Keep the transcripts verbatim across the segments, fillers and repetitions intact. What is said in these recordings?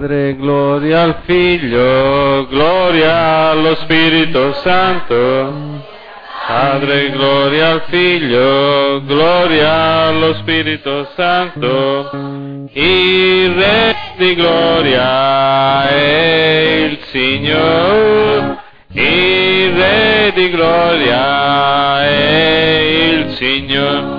Padre, gloria al Figlio, gloria allo Spirito Santo. Padre, gloria al Figlio, gloria allo Spirito Santo. Il Re di gloria è il Signore. Il Re di gloria è il Signore.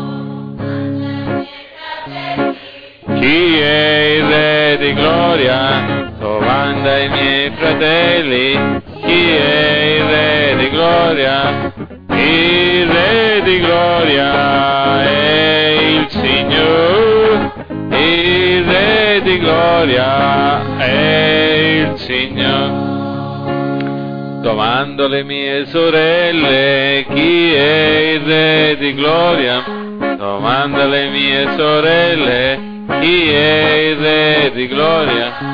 Chi è il Re di gloria? Domanda ai miei fratelli. Chi è il Re di gloria? Il Re di gloria è il Signore. Il Re di gloria è il Signore. Domando alle mie sorelle, chi è il Re di gloria? Domando alle mie sorelle, chi è il Re di gloria?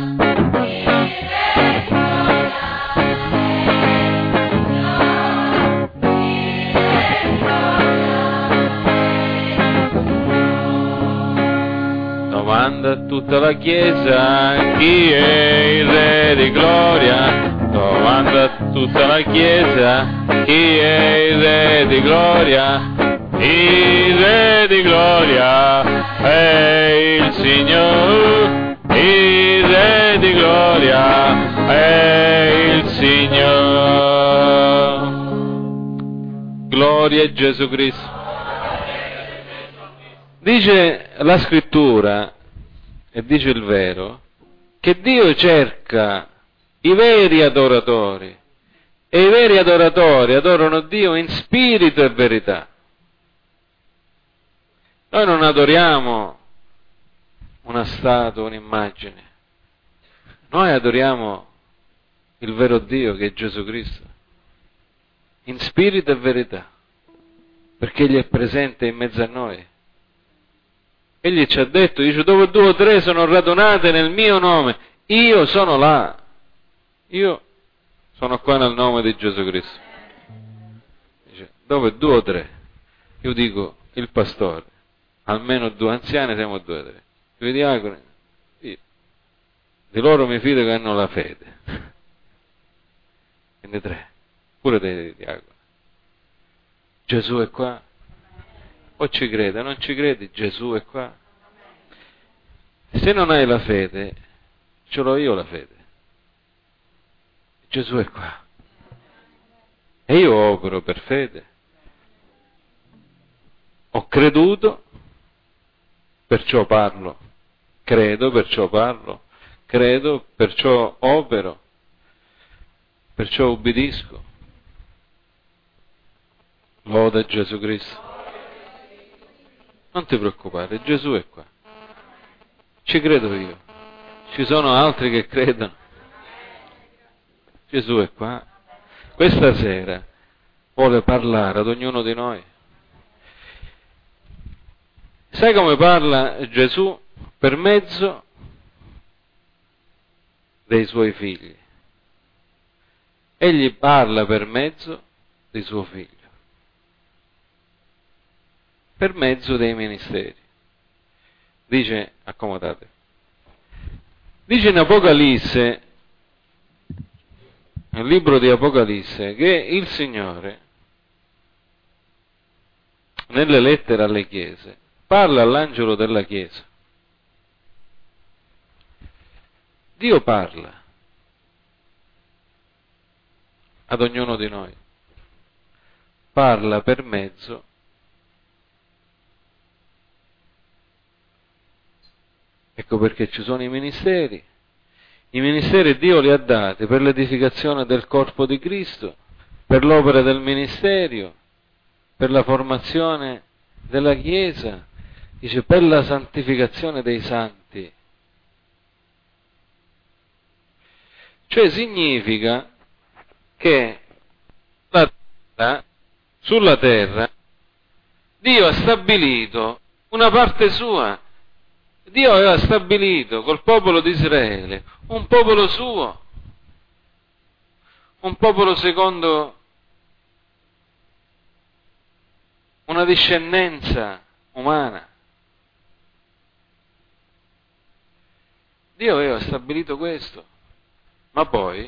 Domanda a tutta la Chiesa, chi è il Re di gloria? Domanda a tutta la Chiesa, chi è il Re di gloria? Il Re di gloria è il Signore, il Re di gloria è il Signore. Gloria a Gesù Cristo. Dice la Scrittura, e dice il vero, che Dio cerca i veri adoratori, e i veri adoratori adorano Dio in spirito e verità. Noi non adoriamo una statua, un'immagine, noi adoriamo il vero Dio che è Gesù Cristo, in spirito e verità, perché Egli è presente in mezzo a noi. Egli ci ha detto, dice, dove due o tre sono radunate nel mio nome, io sono là. Io sono qua nel nome di Gesù Cristo. Dice, dove due o tre, io dico il pastore, almeno due anziani siamo due o tre. I diaconi, io, di loro mi fido che hanno la fede. Quindi tre, pure dei diaconi. Gesù è qua. O ci crede, non ci credi, Gesù è qua. Se non hai la fede, ce l'ho io la fede. Gesù è qua. E io opero per fede. Ho creduto, perciò parlo. Credo, perciò parlo. Credo, perciò opero. Perciò ubbidisco. Loda Gesù Cristo. Non ti preoccupare, Gesù è qua. Ci credo io. Ci sono altri che credono. Gesù è qua. Questa sera vuole parlare ad ognuno di noi. Sai come parla Gesù? Per mezzo dei suoi figli. Egli parla per mezzo di suo figlio. Per mezzo dei ministeri. Dice, accomodate, dice in Apocalisse, nel libro di Apocalisse, che il Signore, nelle lettere alle chiese, parla all'angelo della chiesa. Dio parla ad ognuno di noi. Parla per mezzo Ecco perché ci sono i ministeri. I ministeri Dio li ha dati per l'edificazione del corpo di Cristo, per l'opera del ministerio, per la formazione della Chiesa, dice per la santificazione dei santi. Cioè significa che la terra, sulla terra Dio ha stabilito una parte sua. Dio aveva stabilito col popolo di Israele un popolo suo, un popolo secondo una discendenza umana. Dio aveva stabilito questo, ma poi,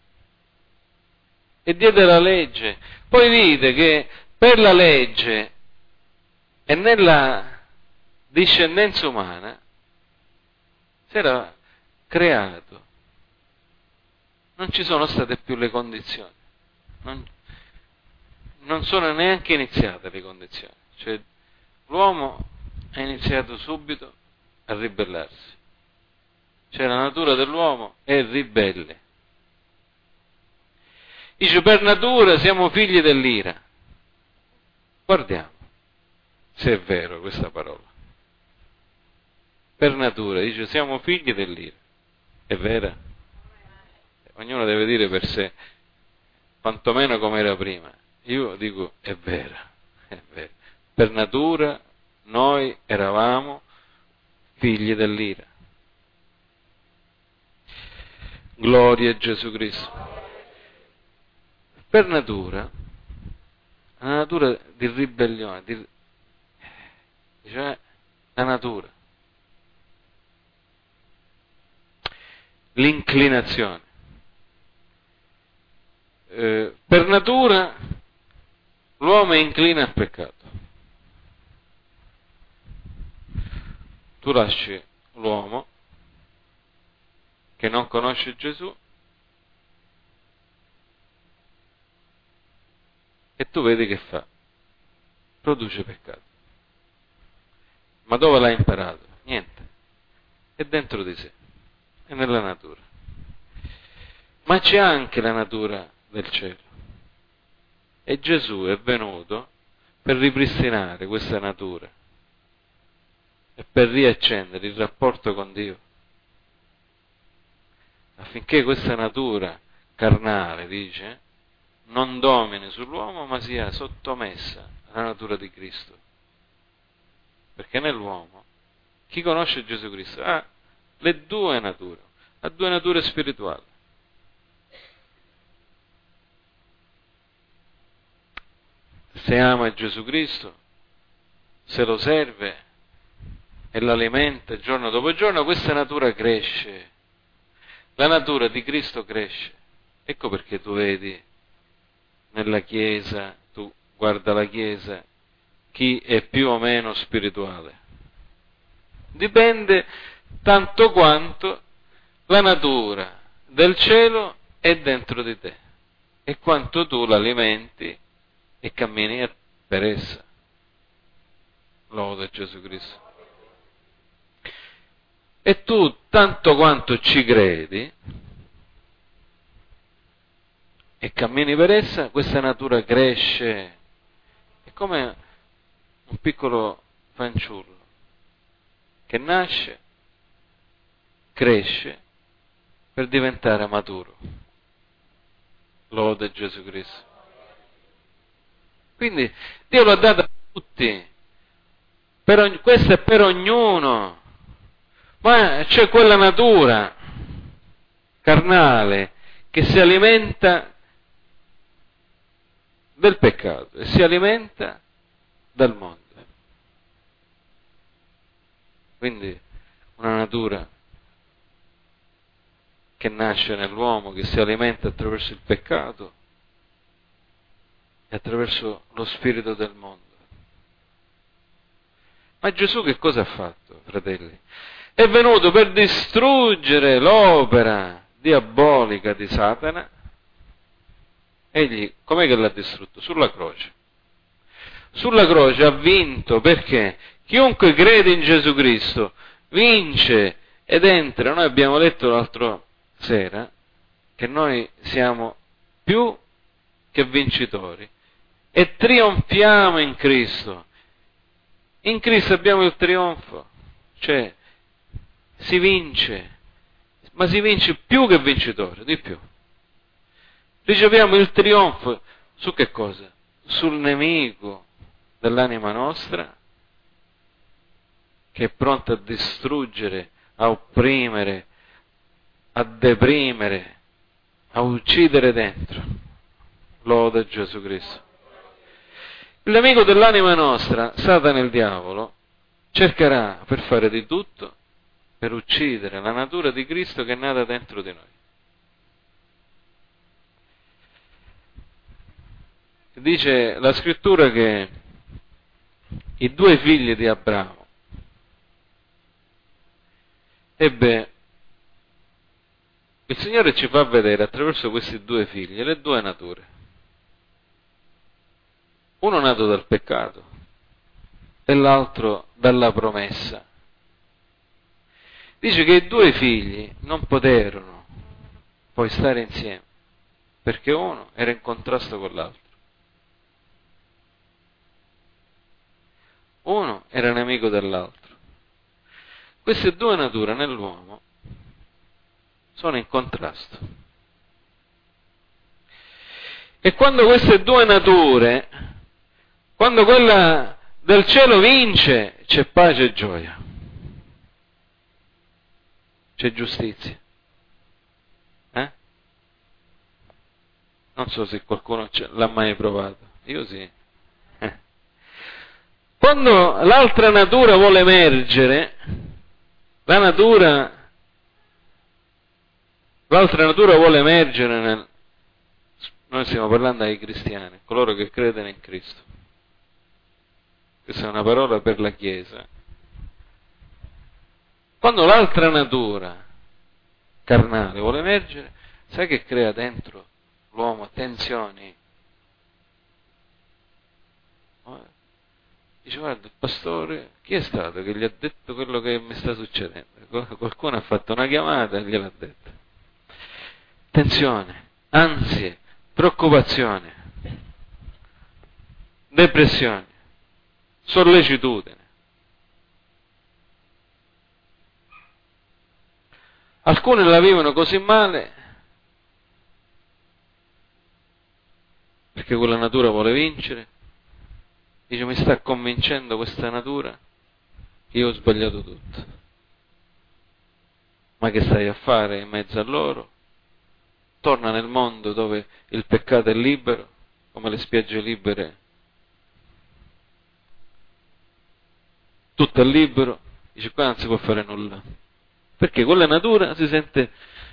e diede la legge, poi vide che per la legge e nella discendenza umana si era creato, non ci sono state più le condizioni, non, non sono neanche iniziate le condizioni, cioè l'uomo ha iniziato subito a ribellarsi, cioè la natura dell'uomo è ribelle. Dice, per natura siamo figli dell'ira. Guardiamo se è vero questa parola. Per natura, dice, siamo figli dell'ira. È vera? Ognuno deve dire per sé, quantomeno come era prima. Io dico, è vera, è vera. Per natura noi eravamo figli dell'ira. Gloria a Gesù Cristo. Per natura, la natura di ribellione, di, cioè la natura, l'inclinazione. Eh, per natura l'uomo è incline al peccato. Tu lasci l'uomo che non conosce Gesù e tu vedi che fa? Produce peccato. Ma dove l'ha imparato? Niente. È dentro di sé, è nella natura. Ma c'è anche la natura del cielo. E Gesù è venuto per ripristinare questa natura e per riaccendere il rapporto con Dio, affinché questa natura carnale, dice, non domini sull'uomo, ma sia sottomessa alla natura di Cristo. Perché nell'uomo, chi conosce Gesù Cristo ha le due nature, ha due nature spirituali. Se ama Gesù Cristo, se lo serve e l'alimenta giorno dopo giorno, questa natura cresce. La natura di Cristo cresce. Ecco perché tu vedi nella Chiesa, tu guarda la Chiesa, chi è più o meno spirituale. Dipende tanto quanto la natura del cielo è dentro di te e quanto tu l'alimenti e cammini per essa. Loda Gesù Cristo. E tu, tanto quanto ci credi e cammini per essa, questa natura cresce. È come un piccolo fanciullo che nasce, cresce per diventare maturo. Loda Gesù Cristo. Quindi Dio l'ha dato a tutti, per ogni, questo è per ognuno, ma c'è quella natura carnale che si alimenta del peccato e si alimenta dal mondo. Quindi una natura che nasce nell'uomo, che si alimenta attraverso il peccato e attraverso lo spirito del mondo. Ma Gesù che cosa ha fatto, fratelli? È venuto per distruggere l'opera diabolica di Satana. Egli, com'è che l'ha distrutto? Sulla croce. Sulla croce ha vinto, perché chiunque crede in Gesù Cristo vince ed entra. Noi abbiamo letto l'altra sera che noi siamo più che vincitori e trionfiamo in Cristo. In Cristo abbiamo il trionfo, cioè si vince, ma si vince più che vincitore, di più. Riceviamo il trionfo su che cosa? Sul nemico dell'anima nostra, che è pronto a distruggere, a opprimere, a deprimere, a uccidere dentro. Loda Gesù Cristo. Il nemico dell'anima nostra, Satana il diavolo, cercherà per fare di tutto per uccidere la natura di Cristo che è nata dentro di noi. Dice la scrittura che i due figli di Abramo ebbe, il Signore ci fa vedere attraverso questi due figli le due nature. Uno nato dal peccato e l'altro dalla promessa. Dice che i due figli non poterono poi stare insieme, perché uno era in contrasto con l'altro. Uno era nemico dell'altro. Queste due nature nell'uomo sono in contrasto. E quando queste due nature, quando quella del cielo vince, c'è pace e gioia. C'è giustizia. Eh? Non so se qualcuno l'ha mai provato. Io sì. Eh. Quando l'altra natura vuole emergere, la natura, l'altra natura vuole emergere nel... Noi stiamo parlando ai cristiani, coloro che credono in Cristo. Questa è una parola per la Chiesa. Quando l'altra natura carnale vuole emergere, sai che crea dentro l'uomo tensioni? Dice, guarda, il pastore, chi è stato che gli ha detto quello che mi sta succedendo? Qualcuno ha fatto una chiamata e gliel'ha detto. Tensione, ansie, preoccupazione, depressione, sollecitudine. Alcuni la vivono così male perché quella natura vuole vincere. Dice, mi sta convincendo questa natura che io ho sbagliato tutto. Ma che stai a fare in mezzo a loro? Torna nel mondo dove il peccato è libero, come le spiagge libere. Tutto è libero. Dice, qua non si può fare nulla. Perché con la natura si sente,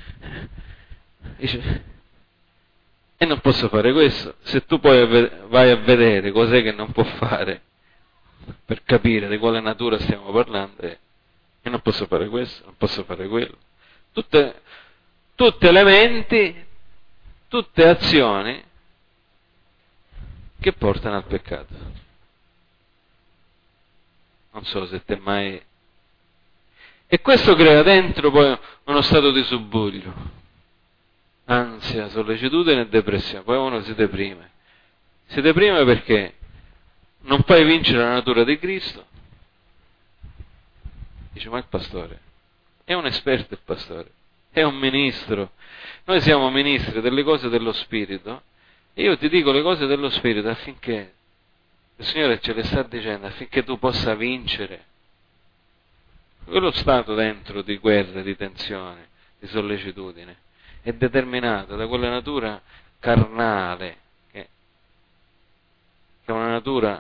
dice, e non posso fare questo. Se tu poi vai a vedere cos'è che non può fare, per capire di quale natura stiamo parlando, e non posso fare questo, non posso fare quello. Tutte, tutti elementi, tutte azioni che portano al peccato. Non so se te mai... E questo crea dentro poi uno stato di subbuglio, ansia, sollecitudine e depressione. Poi uno si deprime. Si deprime perché non puoi vincere la natura di Cristo. Dice, ma il pastore è un esperto, il pastore è un ministro. Noi siamo ministri delle cose dello Spirito e io ti dico le cose dello Spirito affinché il Signore ce le sta dicendo, affinché tu possa vincere quello stato dentro di guerra, di tensione, di sollecitudine. È determinato da quella natura carnale che, che è una natura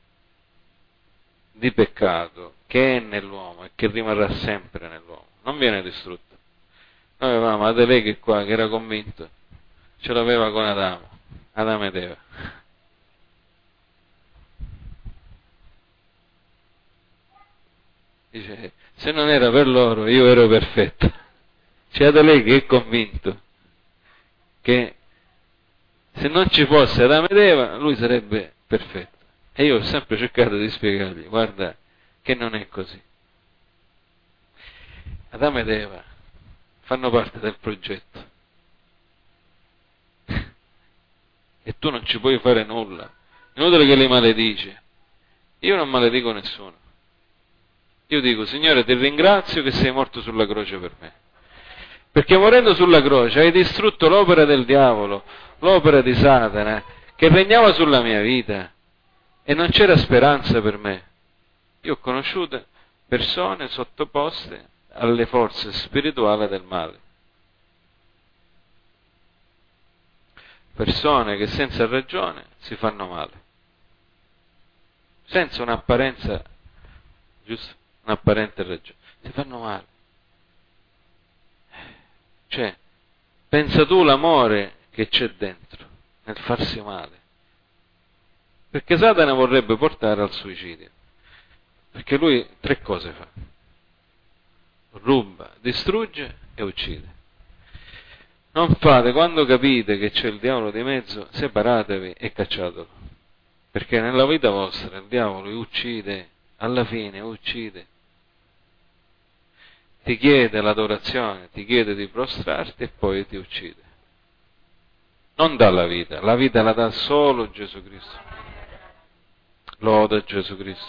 di peccato che è nell'uomo e che rimarrà sempre nell'uomo, non viene distrutto. Noi avevamo Adelege qua che era convinto, ce l'aveva con Adamo, Adamo ed Eva. Dice, se non era per loro io ero perfetto. C'è Adelege che è convinto che se non ci fosse Adamo ed Eva lui sarebbe perfetto. E io ho sempre cercato di spiegargli, guarda, che non è così. Adamo ed Eva fanno parte del progetto. E tu non ci puoi fare nulla. Inutile che li maledici. Io non maledico nessuno. Io dico, Signore, ti ringrazio che sei morto sulla croce per me. Perché morendo sulla croce hai distrutto l'opera del diavolo, l'opera di Satana, che regnava sulla mia vita. E non c'era speranza per me. Io ho conosciuto persone sottoposte alle forze spirituali del male. Persone che senza ragione si fanno male. Senza un'apparenza, giusto? Un'apparente ragione. Si fanno male. Pensa tu l'amore che c'è dentro, nel farsi male. Perché Satana vorrebbe portare al suicidio. Perché lui tre cose fa. Ruba, distrugge e uccide. Non fate, quando capite che c'è il diavolo di mezzo, separatevi e cacciatelo. Perché nella vita vostra il diavolo uccide, alla fine uccide. Ti chiede l'adorazione, ti chiede di prostrarti e poi ti uccide. Non dà la vita, la vita la dà solo Gesù Cristo. Loda Gesù Cristo.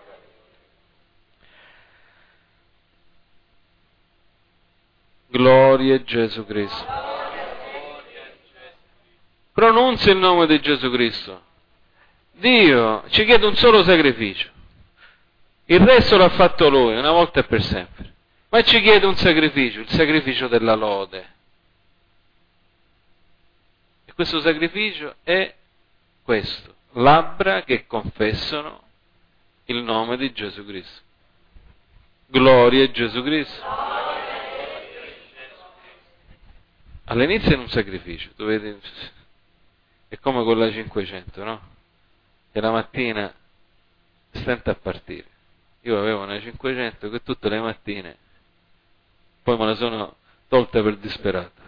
Gloria a Gesù Cristo. Pronunzia il nome di Gesù Cristo. Dio ci chiede un solo sacrificio. Il resto l'ha fatto Lui, una volta e per sempre. Ma ci chiede un sacrificio, il sacrificio della lode. E questo sacrificio è questo: labbra che confessano il nome di Gesù Cristo. Gloria a Gesù Cristo. All'inizio è un sacrificio, tu vedi, è come con la cinquecento, no? Che la mattina stenta a partire. Io avevo una cinquecento che tutte le mattine, poi me la sono tolta per disperata.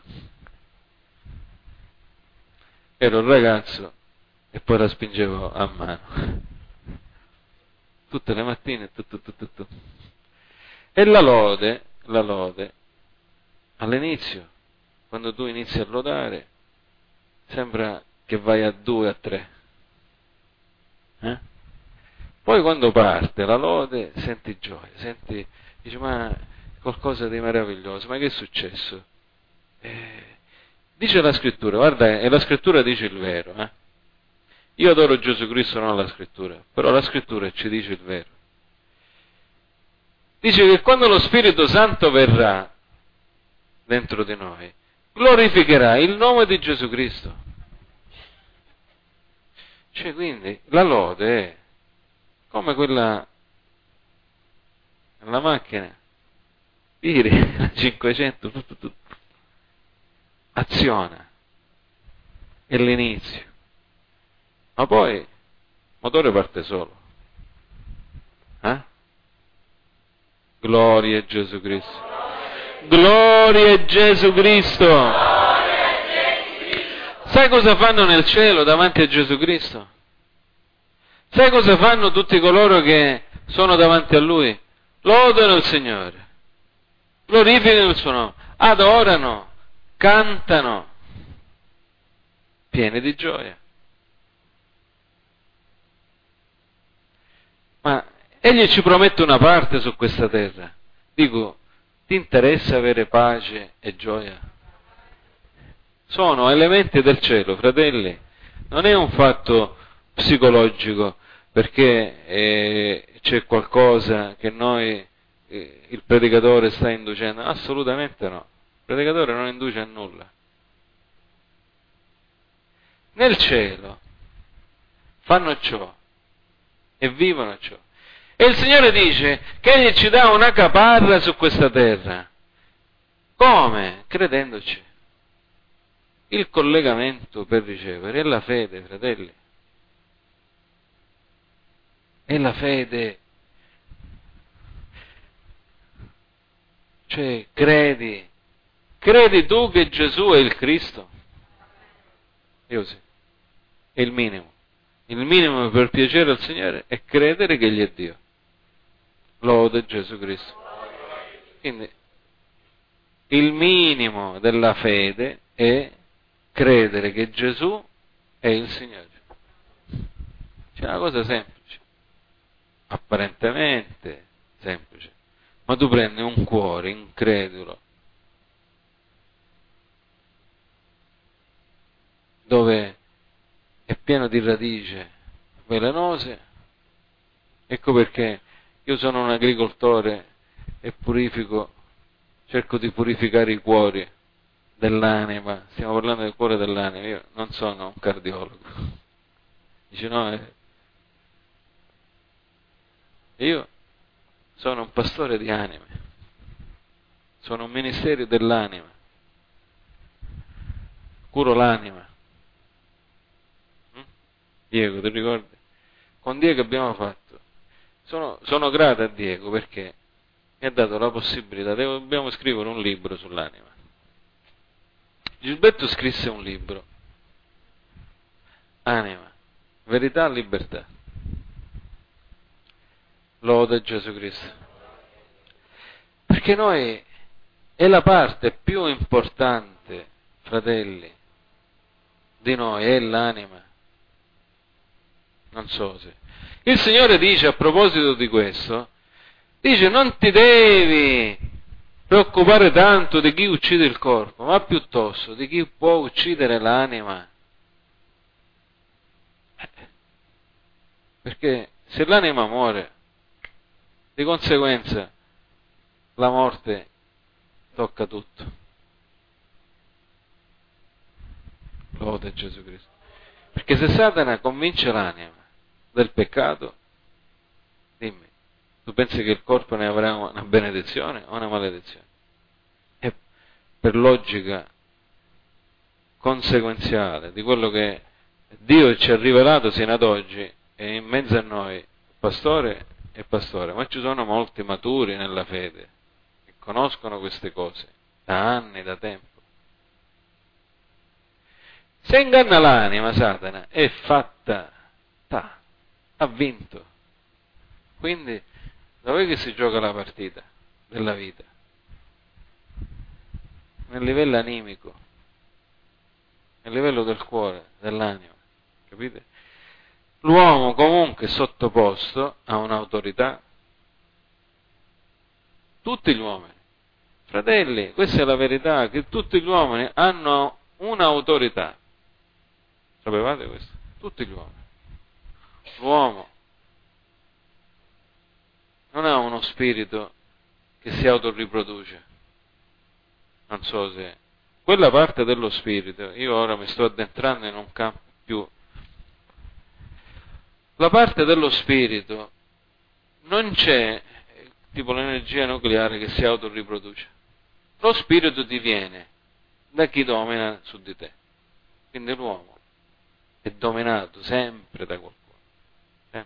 Ero un ragazzo e poi la spingevo a mano. Tutte le mattine, tu, tu, tu, tu, tu. E la lode, la lode, all'inizio, quando tu inizi a lodare, sembra che vai a due, a tre. Eh? Poi quando parte la lode, senti gioia, senti, dici, ma qualcosa di meraviglioso, ma che è successo? Eh, dice la scrittura, guarda, e la scrittura dice il vero, eh? Io adoro Gesù Cristo, non la scrittura, però la scrittura ci dice il vero. Dice che quando lo Spirito Santo verrà dentro di noi, glorificherà il nome di Gesù Cristo. Cioè, quindi, la lode è come quella nella macchina, tiri cinquecento, tutto, tutto. Aziona, è l'inizio, ma poi il motore parte solo. Eh? Gloria a Gesù Cristo. Gloria a Gesù Cristo. Sai cosa fanno nel cielo davanti a Gesù Cristo? Sai cosa fanno tutti coloro che sono davanti a Lui? Lodano il Signore, glorificano il suo nome, adorano, cantano, pieni di gioia. Ma Egli ci promette una parte su questa terra. Dico, ti interessa avere pace e gioia? Sono elementi del cielo, fratelli. Non è un fatto psicologico, perché eh, c'è qualcosa che noi, eh, il predicatore sta inducendo. Assolutamente no. Il predicatore non induce a nulla. Nel cielo fanno ciò e vivono ciò. E il Signore dice che Egli ci dà una caparra su questa terra. Come? Credendoci. Il collegamento per ricevere è la fede, fratelli. È la fede. Cioè, credi. Credi tu che Gesù è il Cristo? Io sì. È il minimo. Il minimo per piacere al Signore è credere che Egli è Dio. Lode Gesù Cristo. Quindi, il minimo della fede è credere che Gesù è il Signore. C'è una cosa semplice, apparentemente semplice, ma tu prendi un cuore incredulo, dove è pieno di radici velenose. Ecco perché io sono un agricoltore e purifico, cerco di purificare i cuori dell'anima. Stiamo parlando del cuore dell'anima, io non sono un cardiologo. Dice no, eh. Io sono un pastore di anime, sono un ministero dell'anima. curo l'anima. Mm? Diego, ti ricordi? Con Diego abbiamo fatto. Sono, sono grato a Diego perché mi ha dato la possibilità, dobbiamo scrivere un libro sull'anima. Gilberto scrisse un libro, Anima, verità, libertà. Lode Gesù Cristo. Perché noi è la parte più importante, fratelli, di noi, è l'anima. Non so se. Il Signore dice a proposito di questo, dice non ti devi preoccupare tanto di chi uccide il corpo, ma piuttosto di chi può uccidere l'anima. Perché se l'anima muore, di conseguenza la morte tocca tutto. Lode Gesù Cristo. Perché se Satana convince l'anima del peccato, dimmi, tu pensi che il corpo ne avrà una benedizione o una maledizione? E per logica conseguenziale di quello che Dio ci ha rivelato sino ad oggi, è in mezzo a noi pastore e pastore, ma ci sono molti maturi nella fede che conoscono queste cose da anni, da tempo. Se inganna l'anima, Satana, è fatta, ta, ha vinto. Quindi, dov'è che si gioca la partita della vita? Nel livello animico, nel livello del cuore, dell'anima, capite? L'uomo comunque è sottoposto a un'autorità. Tutti gli uomini. Fratelli, questa è la verità, che tutti gli uomini hanno un'autorità. Sapevate questo? Tutti gli uomini. L'uomo non ha uno spirito che si autoriproduce. Non so se... Quella parte dello spirito, io ora mi sto addentrando in un campo più... La parte dello spirito non c'è tipo l'energia nucleare che si autoriproduce. Lo spirito ti viene da chi domina su di te. Quindi l'uomo è dominato sempre da qualcuno. Eh?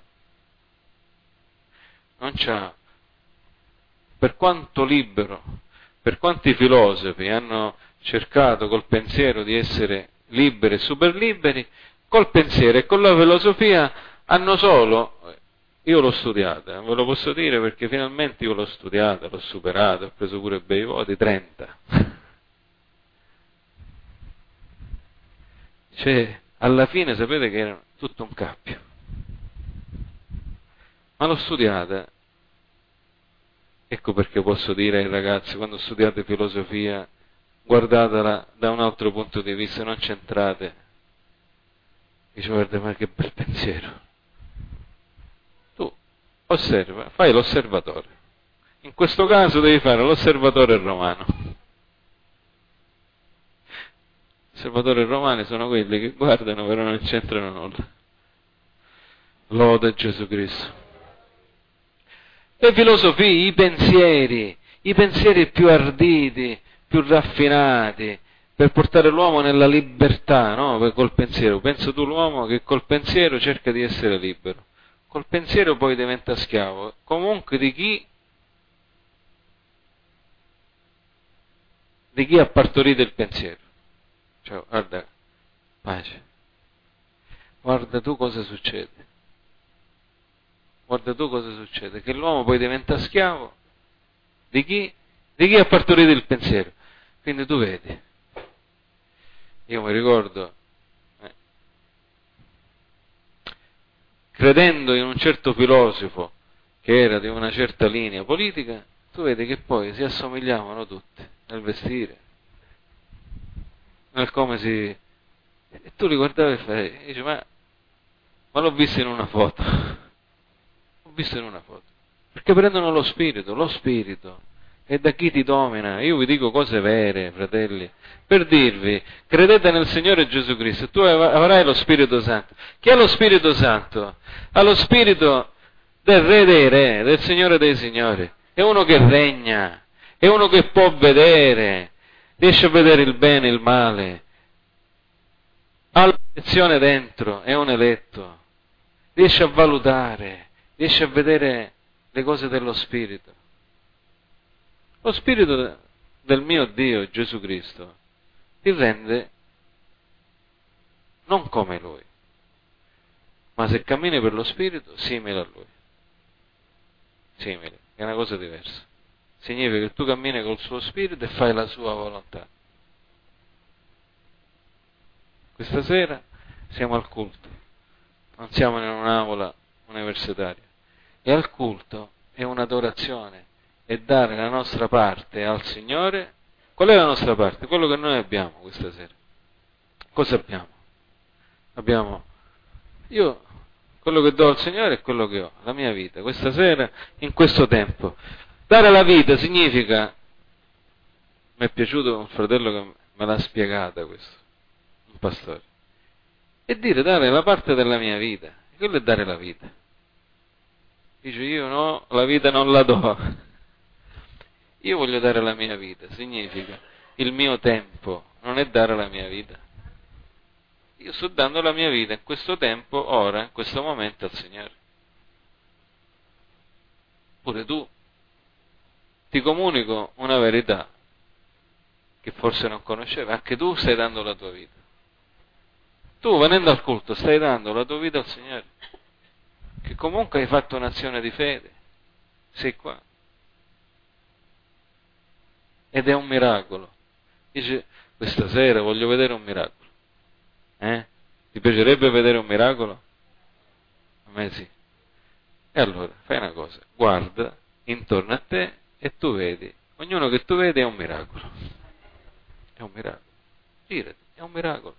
Non c'ha, per quanto libero, per quanti filosofi hanno cercato col pensiero di essere liberi e super liberi, col pensiero e con la filosofia hanno solo, io l'ho studiata, ve lo posso dire perché finalmente io l'ho studiata, l'ho superata, ho preso pure bei voti, trenta. Cioè, alla fine sapete che era tutto un cappio. Ma l'ho studiata. Ecco perché posso dire ai ragazzi, quando studiate filosofia, guardatela da un altro punto di vista, non centrate. Dice, guarda, ma che bel pensiero. Tu osserva, fai l'osservatore. In questo caso devi fare l'osservatore romano. Gli osservatori romani sono quelli che guardano però non c'entrano nulla. Lode Gesù Cristo. Le filosofie, i pensieri, i pensieri più arditi, più raffinati, per portare l'uomo nella libertà, no? Col pensiero. Pensa tu l'uomo che col pensiero cerca di essere libero. Col pensiero poi diventa schiavo, comunque di chi di chi ha partorito il pensiero. Cioè, guarda, pace. Guarda tu cosa succede. Guarda tu cosa succede, che l'uomo poi diventa schiavo di chi? Di chi ha partorito il pensiero. Quindi tu vedi, io mi ricordo, eh, credendo in un certo filosofo che era di una certa linea politica, tu vedi che poi si assomigliavano tutti nel vestire, nel come si... E tu li guardavi e fai, dici, ma, ma l'ho visto in una foto. Visto in una foto, perché prendono lo spirito, lo spirito è da chi ti domina. Io vi dico cose vere, fratelli, per dirvi, credete nel Signore Gesù Cristo, tu avrai lo Spirito Santo. Chi ha lo Spirito Santo? Ha lo Spirito del Re dei Re, del Signore dei Signori, è uno che regna, è uno che può vedere, riesce a vedere il bene e il male, ha la lezione dentro, è un eletto, riesce a valutare, riesce a vedere le cose dello Spirito. Lo Spirito del mio Dio, Gesù Cristo, ti rende non come Lui, ma se cammini per lo Spirito, simile a Lui. Simile, è una cosa diversa. Significa che tu cammini col suo Spirito e fai la sua volontà. Questa sera siamo al culto, non siamo in un'aula universitaria. E al culto è un'adorazione, è dare la nostra parte al Signore. Qual è la nostra parte? Quello che noi abbiamo questa sera. Cosa abbiamo? Abbiamo, io, quello che do al Signore è quello che ho, la mia vita, questa sera, in questo tempo. Dare la vita significa, mi è piaciuto un fratello che me l'ha spiegata questo, un pastore, e dire dare la parte della mia vita, quello è dare la vita. Dice io no, la vita non la do, io voglio dare la mia vita, significa il mio tempo, non è dare la mia vita. Io sto dando la mia vita in questo tempo, ora, in questo momento al Signore. Pure tu. Ti comunico una verità che forse non conoscevi, anche tu stai dando la tua vita. Tu venendo al culto stai dando la tua vita al Signore, che comunque hai fatto un'azione di fede, sei qua. Ed è un miracolo. Dice, questa sera voglio vedere un miracolo. Eh? Ti piacerebbe vedere un miracolo? A me sì. E allora, fai una cosa, guarda intorno a te e tu vedi, ognuno che tu vedi è un miracolo. È un miracolo. Girati, è un miracolo.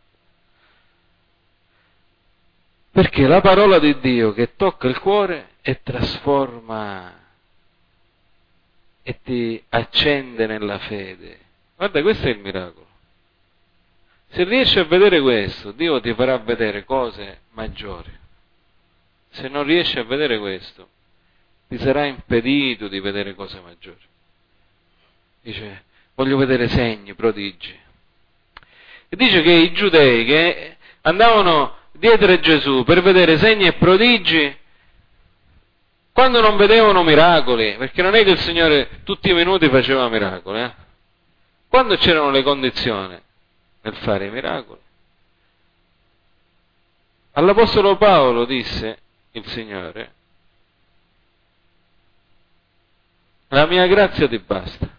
Perché la parola di Dio che tocca il cuore e trasforma e ti accende nella fede. Guarda, questo è il miracolo. Se riesci a vedere questo, Dio ti farà vedere cose maggiori. Se non riesci a vedere questo, ti sarà impedito di vedere cose maggiori. Dice, voglio vedere segni, prodigi. E dice che i giudei che andavano dietro a Gesù per vedere segni e prodigi, quando non vedevano miracoli, perché non è che il Signore tutti i minuti faceva miracoli, eh? Quando c'erano le condizioni nel fare i miracoli. All'Apostolo Paolo disse il Signore, la mia grazia ti basta.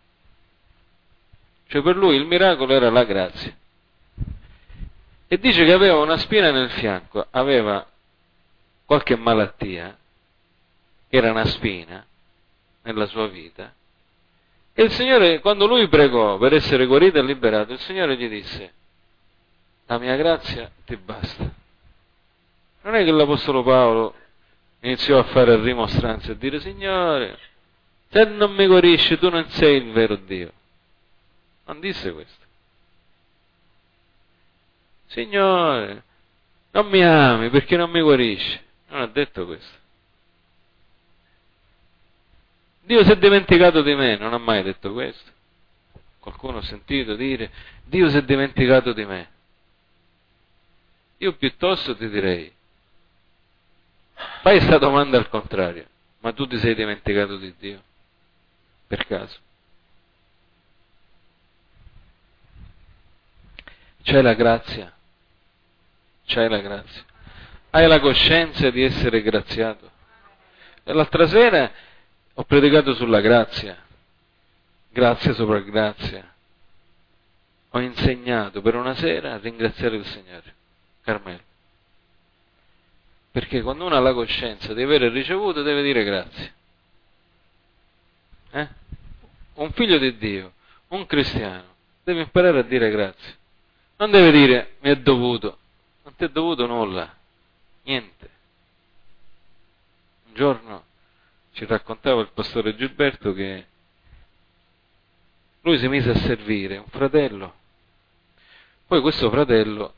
Cioè per lui il miracolo era la grazia. E dice che aveva una spina nel fianco, aveva qualche malattia, era una spina nella sua vita, e il Signore, quando lui pregò per essere guarito e liberato, il Signore gli disse, la mia grazia ti basta. Non è che l'Apostolo Paolo iniziò a fare rimostranze e dire, Signore, se non mi guarisci tu non sei il vero Dio. Non disse questo. Signore, non mi ami perché non mi guarisci. Non ha detto questo. Dio si è dimenticato di me, non ha mai detto questo. Qualcuno ha sentito dire, Dio si è dimenticato di me. Io piuttosto ti direi, fai questa domanda al contrario, ma tu ti sei dimenticato di Dio? Per caso? C'è la grazia? C'hai la grazia? Hai la coscienza di essere graziato? E l'altra sera ho predicato sulla grazia, grazia sopra grazia. Ho insegnato per una sera a ringraziare il Signore, Carmelo. Perché quando uno ha la coscienza di aver ricevuto deve dire grazie. Eh? Un figlio di Dio, un cristiano, deve imparare a dire grazie. Non deve dire mi è dovuto. Non ti è dovuto nulla, niente. Un giorno ci raccontava il pastore Gilberto che lui si mise a servire un fratello, poi questo fratello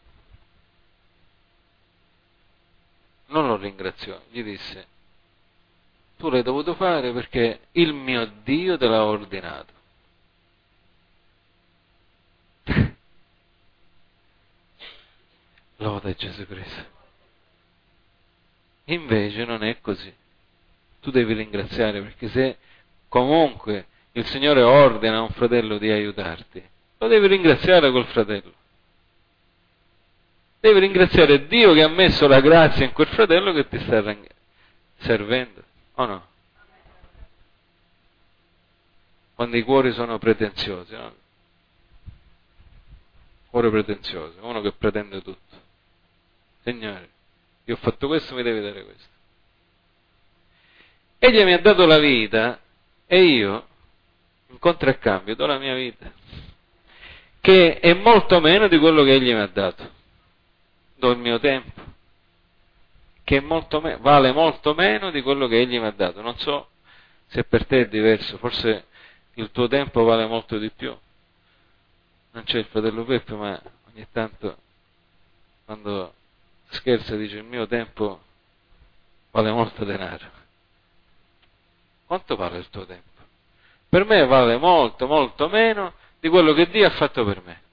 non lo ringraziò, gli disse tu l'hai dovuto fare perché il mio Dio te l'ha ordinato. Loda Gesù Cristo. Invece non è così. Tu devi ringraziare, perché se comunque il Signore ordina a un fratello di aiutarti, lo devi ringraziare quel fratello. Devi ringraziare Dio che ha messo la grazia in quel fratello che ti sta servendo, o no? Quando i cuori sono pretenziosi, no? Cuore pretenzioso, uno che pretende tutto. Signore, io ho fatto questo, mi devi dare questo. Egli mi ha dato la vita e io, in contraccambio, do la mia vita, che è molto meno di quello che egli mi ha dato. Do il mio tempo, che è molto me- vale molto meno di quello che egli mi ha dato. Non so se per te è diverso, forse il tuo tempo vale molto di più. Non c'è il fratello Peppe, ma ogni tanto quando scherza dice il mio tempo vale molto denaro. Quanto vale il tuo tempo? Per me vale molto, molto meno di quello che Dio ha fatto per me.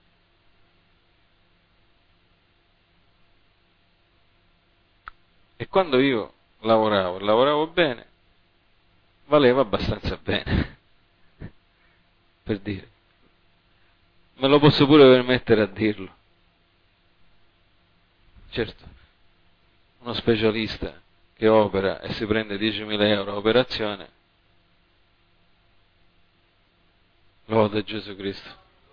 E quando io lavoravo, lavoravo bene, valeva abbastanza bene, per dire. Me lo posso pure permettere a dirlo. Certo, uno specialista che opera e si prende diecimila euro a operazione, loda Gesù Cristo.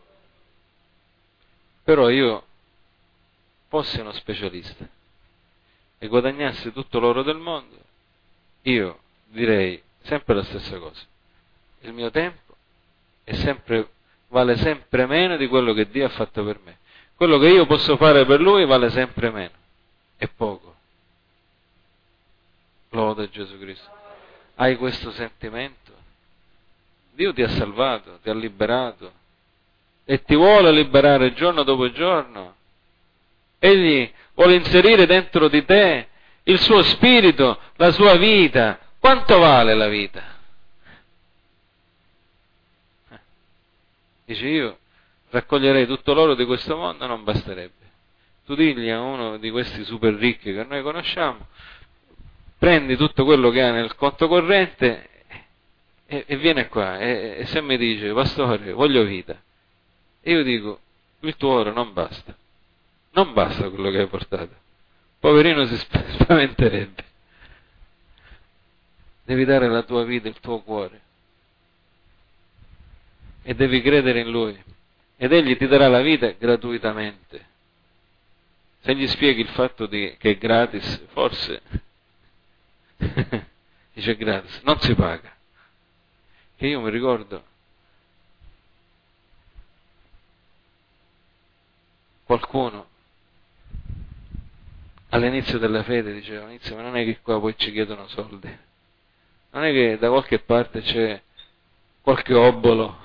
Però io fossi uno specialista e guadagnassi tutto l'oro del mondo, io direi sempre la stessa cosa. Il mio tempo è sempre, vale sempre meno di quello che Dio ha fatto per me. Quello che io posso fare per Lui vale sempre meno. È poco. Loda Gesù Cristo. Hai questo sentimento? Dio ti ha salvato, ti ha liberato e ti vuole liberare giorno dopo giorno. Egli vuole inserire dentro di te il suo spirito, la sua vita. Quanto vale la vita? Dice, io raccoglierei tutto l'oro di questo mondo, non basterebbe. Tu digli a uno di questi super ricchi che noi conosciamo, prendi tutto quello che ha nel conto corrente e, e viene qua e, e se mi dice, pastore, voglio vita, e io dico, il tuo oro non basta, non basta quello che hai portato, poverino si spaventerebbe. Devi dare la tua vita, il tuo cuore, e devi credere in Lui, ed Egli ti darà la vita gratuitamente. Se gli spieghi il fatto di, che è gratis, forse dice gratis, non si paga. Che io mi ricordo qualcuno all'inizio della fede diceva, all'inizio, ma non è che qua poi ci chiedono soldi, non è che da qualche parte c'è qualche obolo.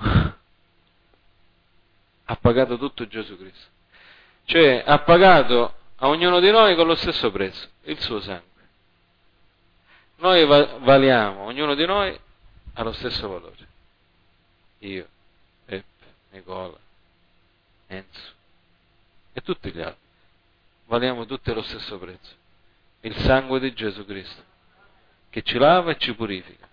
Ha pagato tutto Gesù Cristo, cioè ha pagato a ognuno di noi con lo stesso prezzo, il suo sangue. Noi valiamo, ognuno di noi ha lo stesso valore. Io, Peppe, Nicola, Enzo e tutti gli altri valiamo tutti lo stesso prezzo. Il sangue di Gesù Cristo che ci lava e ci purifica.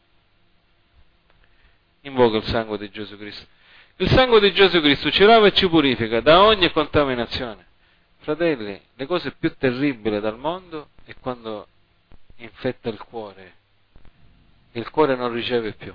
Invoca il sangue di Gesù Cristo. Il sangue di Gesù Cristo ci lava e ci purifica da ogni contaminazione. Fratelli, le cose più terribili dal mondo è quando infetta il cuore e il cuore non riceve più.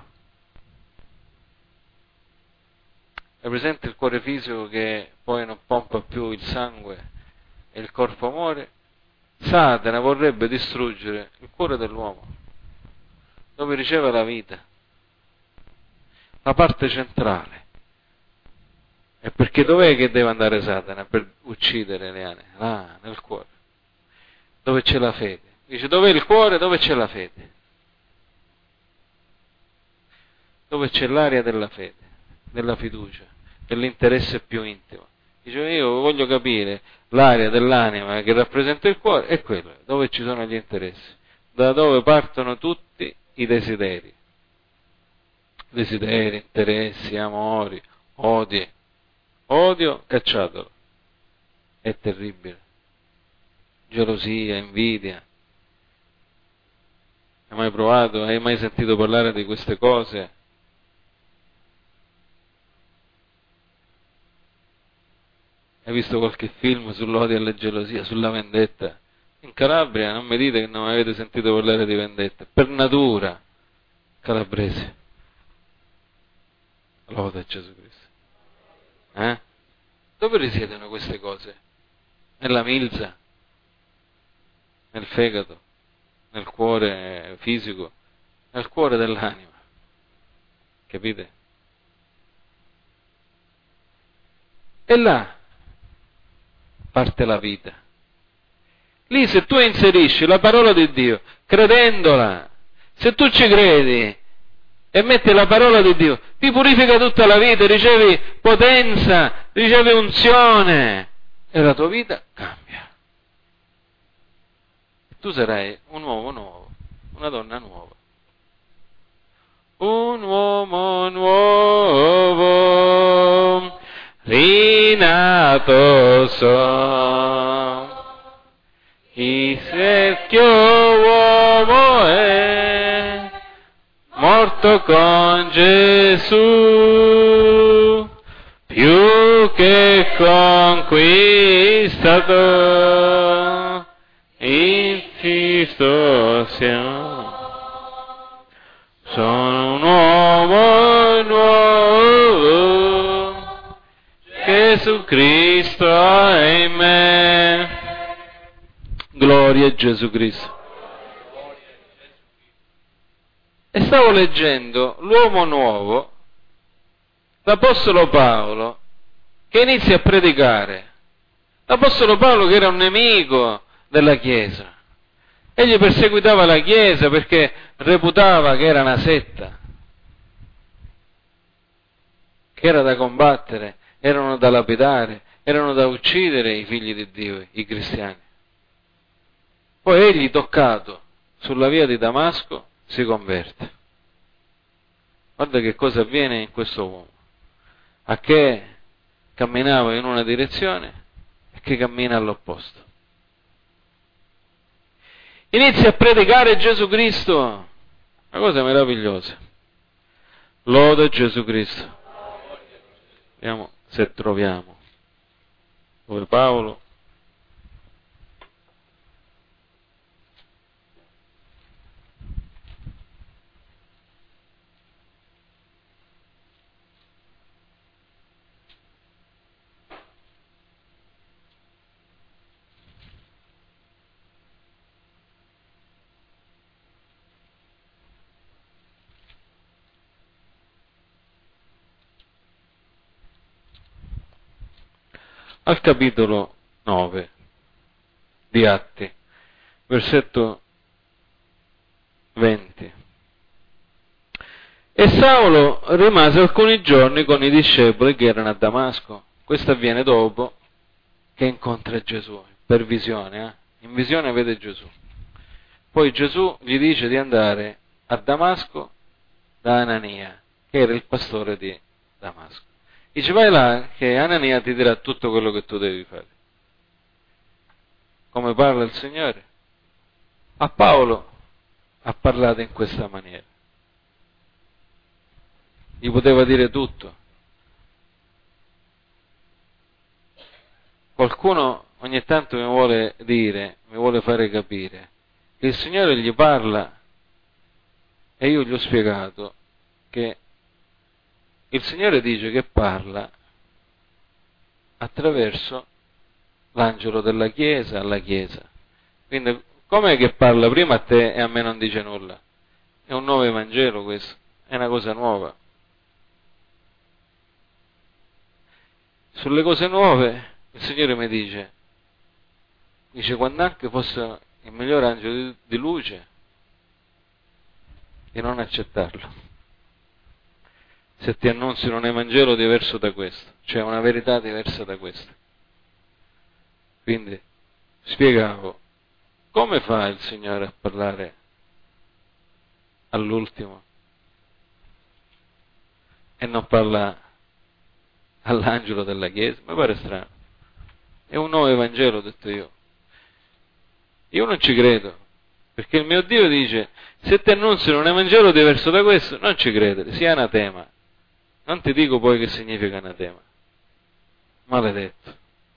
È presente il cuore fisico che poi non pompa più il sangue e il corpo muore? Satana vorrebbe distruggere il cuore dell'uomo, dove riceve la vita, la parte centrale. E perché dov'è che deve andare Satana per uccidere le anime? Là, nel cuore, dove c'è la fede. Dice, dov'è il cuore? Dove c'è la fede. Dove c'è l'aria della fede, della fiducia, dell'interesse più intimo. Dice, io voglio capire l'aria dell'anima che rappresenta il cuore, è quello, dove ci sono gli interessi, da dove partono tutti i desideri. Desideri, interessi, amori, odi. Odio, cacciatelo. È terribile. gelosia, invidia. Hai mai provato, hai mai sentito parlare di queste cose? Hai visto qualche film sull'odio e la gelosia, sulla vendetta? In Calabria non mi dite che non avete sentito parlare di vendetta. Per natura, calabresi. Lode a Gesù Cristo. Eh? Dove risiedono queste cose? Nella milza? Nel fegato? Nel cuore fisico? Nel cuore dell'anima? Capite? E là parte la vita. Lì se tu inserisci la parola di Dio, credendola, se tu ci credi e metti la parola di Dio, ti purifica tutta la vita, ricevi potenza, ricevi unzione e la tua vita cambia. Tu sarai un uomo nuovo, una donna nuova. Un uomo nuovo, rinato son. Il secchio uomo è morto con Gesù, più che conquistato, insisto siamo. Sono un uomo nuovo, Gesù Cristo è in me. Gloria a Gesù Cristo. E stavo leggendo l'uomo nuovo, l'Apostolo Paolo, che inizia a predicare. L'Apostolo Paolo che era un nemico della Chiesa. Egli perseguitava la Chiesa perché reputava che era una setta, che era da combattere, erano da lapidare, erano da uccidere i figli di Dio, i cristiani. Poi egli, toccato sulla via di Damasco, si converte. Guarda che cosa avviene in questo uomo. A che camminava in una direzione e che cammina all'opposto. Inizia a predicare Gesù Cristo. Una cosa meravigliosa. Lode Gesù Cristo. Vediamo se troviamo dove Paolo al capitolo nove di Atti, versetto venti. E Saulo rimase alcuni giorni con i discepoli che erano a Damasco. Questo avviene dopo che incontra Gesù, per visione. Eh? In visione vede Gesù. Poi Gesù gli dice di andare a Damasco da Anania, che era il pastore di Damasco. Dice vai là che Anania ti dirà tutto quello che tu devi fare. Come parla il Signore? A Paolo ha parlato in questa maniera. Gli poteva dire tutto. Qualcuno ogni tanto mi vuole dire, mi vuole fare capire che il Signore gli parla e io gli ho spiegato che il Signore dice che parla attraverso l'angelo della Chiesa alla Chiesa. Quindi com'è che parla prima a te e a me non dice nulla? È un nuovo Evangelo questo, è una cosa nuova. Sulle cose nuove il Signore mi dice, dice quando anche fosse il migliore angelo di, di luce, di non accettarlo. Se ti annunziano un Evangelo diverso da questo, cioè una verità diversa da questa. Quindi spiegavo, come fa il Signore a parlare all'ultimo e non parla all'angelo della Chiesa? Mi pare strano. È un nuovo Evangelo, ho detto io. Io non ci credo, perché il mio Dio dice, se ti annunziano un Evangelo diverso da questo, non ci credere, sia anatema. Non ti dico poi che significa anatema. Maledetto.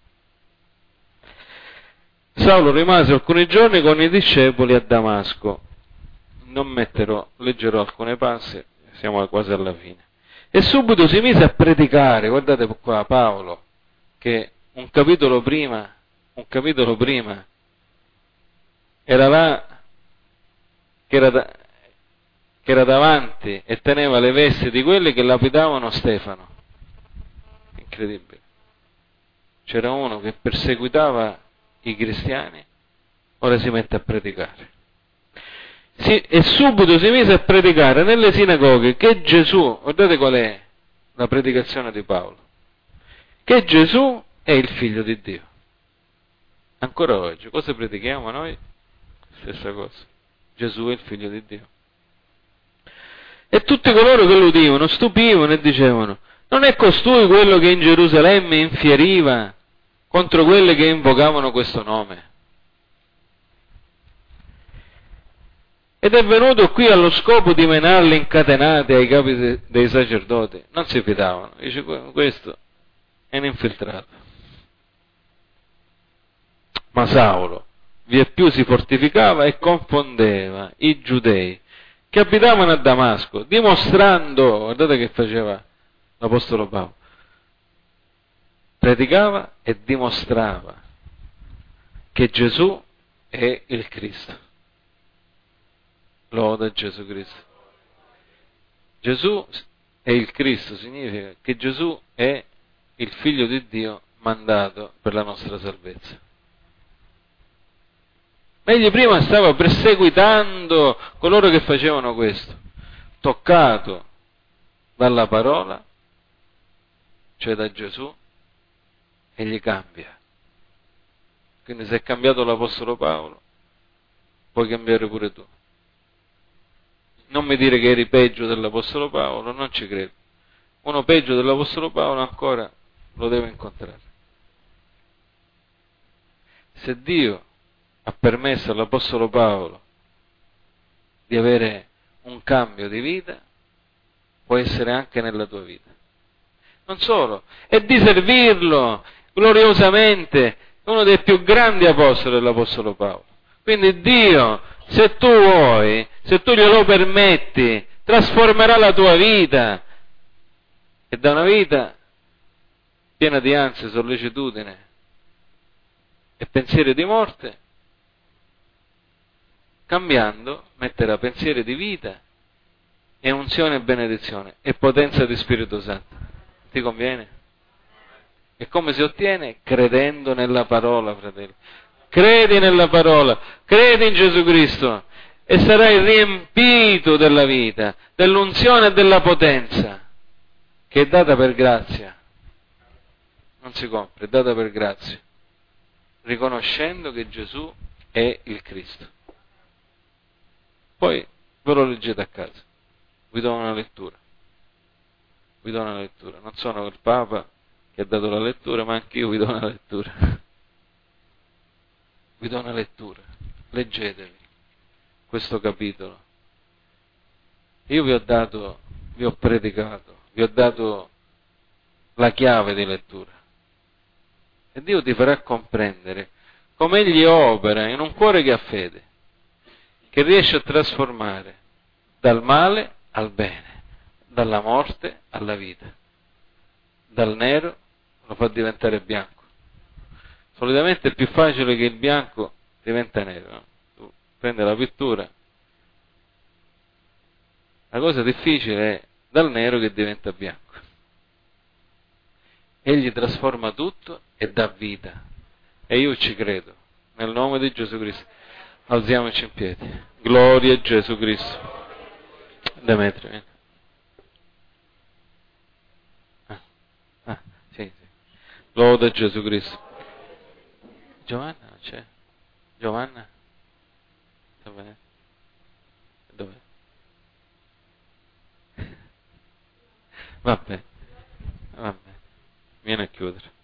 Saulo rimase alcuni giorni con i discepoli a Damasco. Non metterò, leggerò alcune passi, siamo quasi alla fine. E subito si mise a predicare, guardate qua Paolo, che un capitolo prima, un capitolo prima, era là, che era, da, che era davanti e teneva le vesti di quelli che lapidavano Stefano. Incredibile. C'era uno che perseguitava i cristiani, ora si mette a predicare. Si, e subito si mise a predicare nelle sinagoghe che Gesù, guardate qual è la predicazione di Paolo, che Gesù è il figlio di Dio. Ancora oggi, cosa predichiamo noi? Stessa cosa. Gesù è il figlio di Dio. E tutti coloro che lo udivano stupivano e dicevano, non è costui quello che in Gerusalemme infieriva contro quelli che invocavano questo nome? Ed è venuto qui allo scopo di menarli incatenati ai capi de- dei sacerdoti. Non si fidavano. Dice, questo è un infiltrato. Ma Saulo vieppiù si fortificava e confondeva i giudei che abitavano a Damasco, dimostrando, guardate che faceva l'Apostolo Paolo, predicava e dimostrava che Gesù è il Cristo. Loda Gesù Cristo. Gesù è il Cristo, significa che Gesù è il Figlio di Dio mandato per la nostra salvezza. Egli prima stava perseguitando coloro che facevano questo, toccato dalla parola, cioè da Gesù, e gli cambia. Quindi se è cambiato l'Apostolo Paolo, puoi cambiare pure tu. Non mi dire che eri peggio dell'Apostolo Paolo, non ci credo. Uno peggio dell'Apostolo Paolo ancora lo deve incontrare. Se Dio ha permesso all'Apostolo Paolo di avere un cambio di vita, può essere anche nella tua vita. Non solo, e di servirlo gloriosamente, uno dei più grandi apostoli dell'Apostolo Paolo. Quindi Dio, se tu vuoi, se tu glielo permetti, trasformerà la tua vita, e da una vita piena di ansia, sollecitudine e pensieri di morte, cambiando, metterà pensieri di vita e unzione e benedizione e potenza di Spirito Santo. Ti conviene? E come si ottiene? Credendo nella parola, fratello. Credi nella parola, credi in Gesù Cristo e sarai riempito della vita, dell'unzione e della potenza che è data per grazia. Non si compra, è data per grazia, riconoscendo che Gesù è il Cristo. Poi ve lo leggete a casa, vi do una lettura, vi do una lettura. Non sono il Papa che ha dato la lettura, ma anch'io vi do una lettura. Vi do una lettura, leggetevi questo capitolo. Io vi ho dato, vi ho predicato, vi ho dato la chiave di lettura. E Dio ti farà comprendere come Egli opera in un cuore che ha fede, che riesce a trasformare dal male al bene, dalla morte alla vita, dal nero lo fa diventare bianco. Solitamente è più facile che il bianco diventa nero, no? Tu prendi la pittura, la cosa difficile è dal nero che diventa bianco. Egli trasforma tutto e dà vita, e io ci credo, nel nome di Gesù Cristo. Alziamoci in piedi. Gloria a Gesù Cristo. Demetrio, vieni. Ah, ah, sì, sì. Gloria a Gesù Cristo. Giovanna non c'è? Giovanna? Dov'è? Dov'è? Vabbè, vabbè. Vieni a chiudere.